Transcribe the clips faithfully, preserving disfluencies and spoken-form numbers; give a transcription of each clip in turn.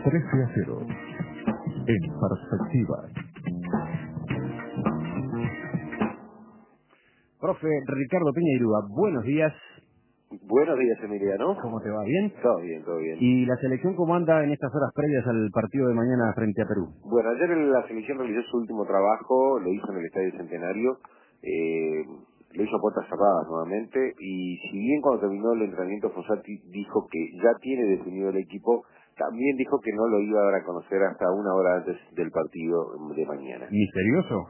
trece a cero. En perspectiva. Profe Ricardo Peña, buenos días. Buenos días, Emiliano. ¿Cómo te va? ¿Bien? Todo bien, todo bien. ¿Y la selección cómo anda en estas horas previas al partido de mañana frente a Perú? Bueno, ayer la selección realizó su último trabajo, lo hizo en el Estadio Centenario, eh, lo hizo a puertas cerradas nuevamente, y si bien cuando terminó el entrenamiento Fossati dijo que ya tiene definido el equipo, también dijo que no lo iba a dar a conocer hasta una hora antes del partido de mañana. ¿Misterioso?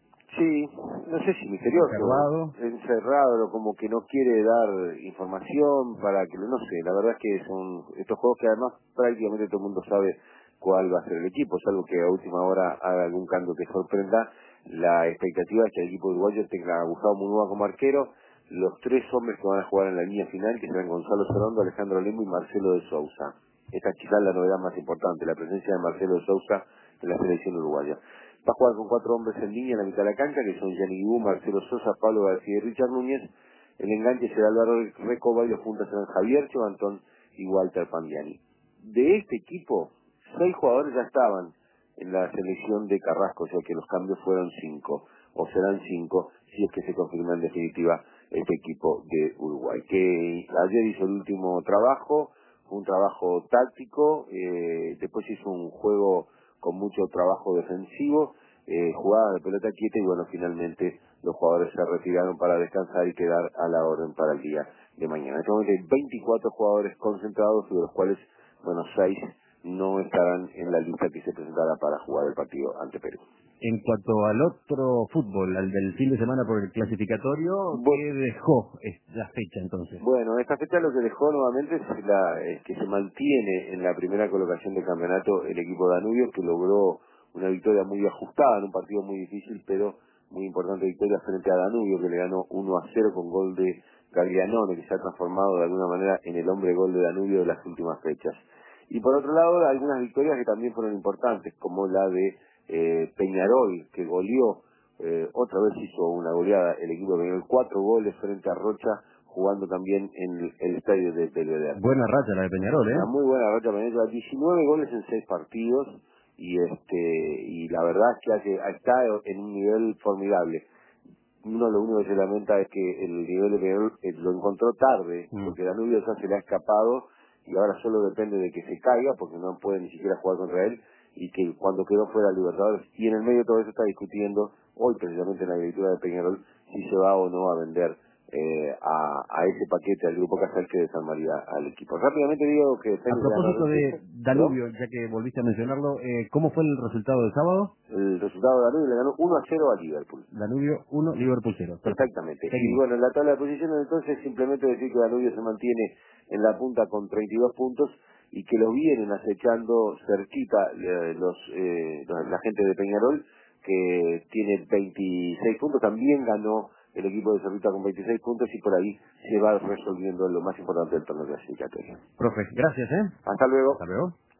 Sí, no sé si misterioso, ¿Encerrado? encerrado, como que no quiere dar información para que, no sé, la verdad es que son estos juegos que además prácticamente todo el mundo sabe cuál va a ser el equipo, salvo que a última hora haga algún cambio que sorprenda. La expectativa es que el equipo uruguayo tenga a Gustavo Munúa como arquero, los tres hombres que van a jugar en la línea final, que serán Gonzalo Sorondo, Alejandro Lembo y Marcelo de Sousa. Esta es quizás la novedad más importante, la presencia de Marcelo de Sousa en la selección uruguaya. Va a jugar con cuatro hombres en línea en la mitad de la cancha, que son Gianni Guibú, Marcelo Sosa, Pablo García y Richard Núñez. El enganche será Álvaro Recoba y los puntas serán Javier Chobantón y Walter Pandiani. De este equipo, seis jugadores ya estaban en la selección de Carrasco, o sea que los cambios fueron cinco, o serán cinco, si es que se confirma en definitiva este equipo de Uruguay. Que ayer hizo el último trabajo, fue un trabajo táctico, eh, después hizo un juego con mucho trabajo defensivo, eh, jugada de pelota quieta y bueno, finalmente los jugadores se retiraron para descansar y quedar a la orden para el día de mañana. En este momento hay veinticuatro jugadores concentrados, de los cuales, bueno, seis no estarán en la lista que se presentará para jugar el partido ante Perú. En cuanto al otro fútbol, al del fin de semana por el clasificatorio, Bu ¿qué dejó la fecha entonces? Bueno, esta fecha lo que dejó nuevamente es, la, es que se mantiene en la primera colocación del campeonato el equipo Danubio, que logró una victoria muy ajustada en un partido muy difícil, pero muy importante victoria frente a Danubio, que le ganó uno a cero con gol de Gaglianone, que se ha transformado de alguna manera en el hombre gol de Danubio de las últimas fechas. Y por otro lado, algunas victorias que también fueron importantes, como la de eh, Peñarol, que goleó, eh, otra vez hizo una goleada el equipo de Peñarol, cuatro goles frente a Rocha, jugando también en el, el estadio de Belvedere. Buena racha la de Peñarol, ¿eh? Una muy buena racha Peñarol, diecinueve goles en seis partidos, y este y la verdad es que hace, está en un nivel formidable. Uno lo único que se lamenta es que el nivel de Peñarol eh, lo encontró tarde, Mm. porque Danubio ya se le ha escapado y ahora solo depende de que se caiga, porque no puede ni siquiera jugar contra él, y que cuando quedó fuera Libertadores, y en el medio de todo eso está discutiendo, hoy precisamente en la directiva de Peñarol, si se va o no a vender eh, a, a ese paquete, al grupo Casal, que de San María al equipo. Rápidamente digo que A Fénix ganó propósito de Recife, ¿perdón? Danubio, ya que volviste a mencionarlo, eh, ¿cómo fue el resultado del sábado? El resultado de Danubio le ganó uno a cero a Liverpool. Danubio uno, Liverpool cero. Perfecto. Exactamente. Y Seguimos. bueno, en la tabla de posiciones entonces simplemente decir que Danubio se mantiene en la punta con treinta y dos puntos y que lo vienen acechando cerquita eh, los, eh, los- la gente de Peñarol, que tiene veintiséis puntos. También ganó el equipo de Cerrita con veintiséis puntos y por ahí se va resolviendo lo más importante del torneo clasificatorio. Profe, gracias, ¿eh? Hasta luego. Hasta luego.